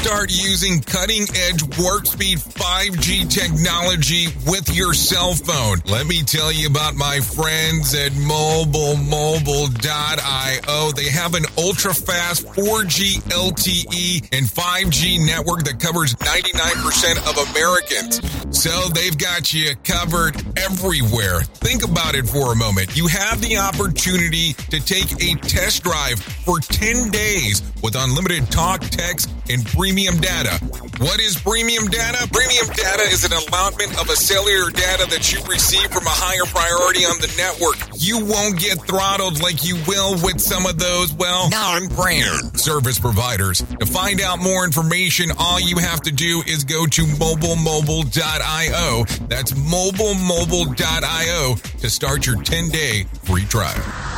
Start using cutting-edge warp-speed 5G technology with your cell phone. Let me tell you about my friends at mobilemobile.io. They have an ultra-fast 4G LTE and 5G network that covers 99% of Americans. So they've got you covered everywhere. Think about it for a moment. You have the opportunity to take a test drive for 10 days with unlimited talk, text, and premium data. What is premium data? Premium data is an allotment of a cellular data that you receive from a higher priority on the network. You won't get throttled like you will with some of those, non-brand service providers. To find out more information, all you have to do is go to mobilemobile.io. That's mobilemobile.io to start your 10-day free trial.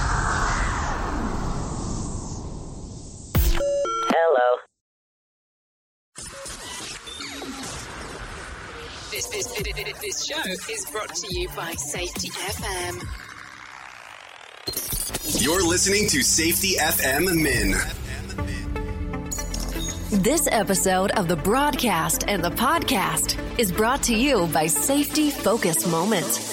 This show is brought to you by Safety FM. You're listening to Safety FM Min. This episode of the broadcast and the podcast is brought to you by Safety Focus Moment.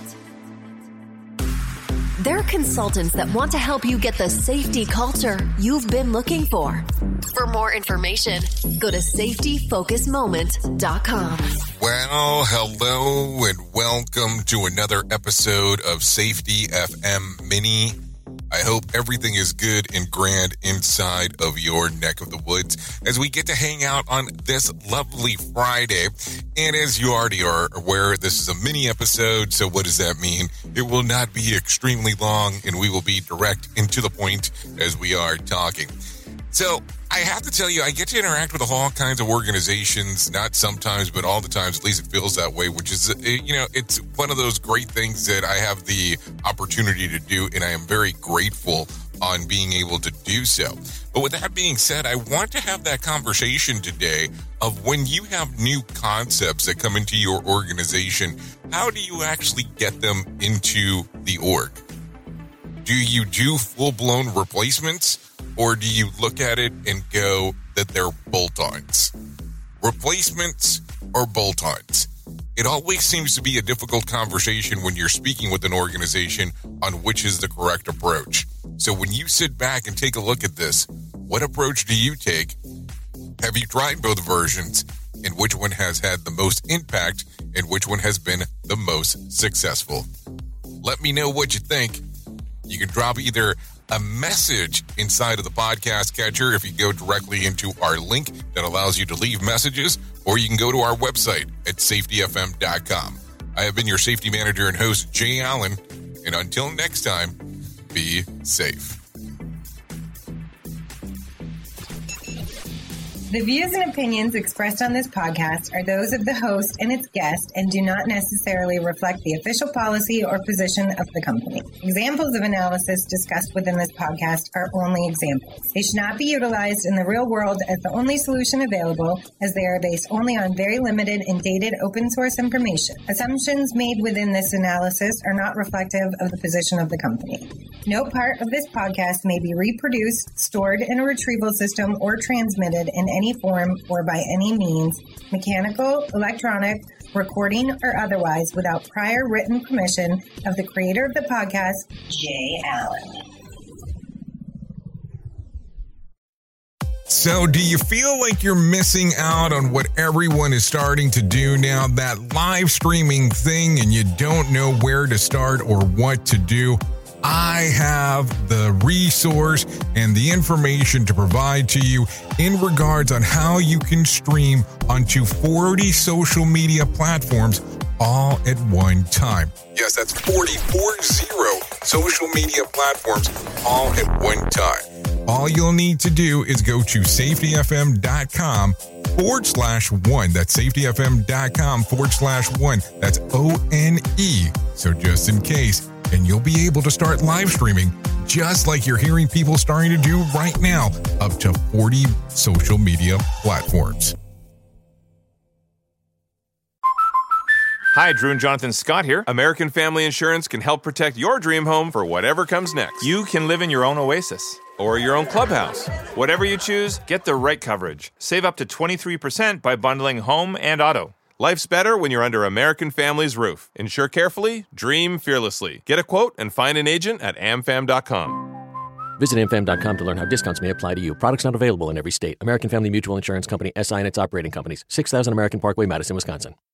They're consultants that want to help you get the safety culture you've been looking for. For more information, go to safetyfocusmoment.com. Well, hello and welcome to another episode of Safety FM Mini. I hope everything is good and grand inside of your neck of the woods as we get to hang out on this lovely Friday. And as you already are aware, this is a mini episode. So what does that mean? It will not be extremely long and we will be direct and to the point as we are talking. So I have to tell you, I get to interact with all kinds of organizations, not sometimes, but all the times, at least it feels that way, which is, it's one of those great things that I have the opportunity to do, and I am very grateful on being able to do so. But with that being said, I want to have that conversation today of when you have new concepts that come into your organization, how do you actually get them into the org? Do you do full-blown replacements? Or do you look at it and go that they're bolt-ons? Replacements or bolt-ons? It always seems to be a difficult conversation when you're speaking with an organization on which is the correct approach. So when you sit back and take a look at this, what approach do you take? Have you tried both versions? And which one has had the most impact and which one has been the most successful? Let me know what you think. You can drop either a message inside of the podcast catcher if you go directly into our link that allows you to leave messages, or you can go to our website at safetyfm.com. I have been your safety manager and host, Jay Allen, and until next time, be safe. The views and opinions expressed on this podcast are those of the host and its guest and do not necessarily reflect the official policy or position of the company. Examples of analysis discussed within this podcast are only examples. They should not be utilized in the real world as the only solution available, as they are based only on very limited and dated open source information. Assumptions made within this analysis are not reflective of the position of the company. No part of this podcast may be reproduced, stored in a retrieval system, or transmitted in any form or by any means, mechanical, electronic, recording, or otherwise, without prior written permission of the creator of the podcast, Jay Allen. So do you feel like you're missing out on what everyone is starting to do now, that live streaming thing, and you don't know where to start or what to do? I have the resource and the information to provide to you in regards on how you can stream onto 40 social media platforms all at one time. Yes, that's 40 social media platforms all at one time. All you'll need to do is go to safetyfm.com/1. That's safetyfm.com/1. That's ONE. So just in case. And you'll be able to start live streaming just like you're hearing people starting to do right now, up to 40 social media platforms. Hi, Drew and Jonathan Scott here. American Family Insurance can help protect your dream home for whatever comes next. You can live in your own oasis. or your own clubhouse. Whatever you choose, get the right coverage. Save up to 23% by bundling home and auto. Life's better when you're under American Family's roof. Insure carefully, dream fearlessly. Get a quote and find an agent at amfam.com. Visit amfam.com to learn how discounts may apply to you. Products not available in every state. American Family Mutual Insurance Company, SI and its operating companies. 6000 American Parkway, Madison, Wisconsin.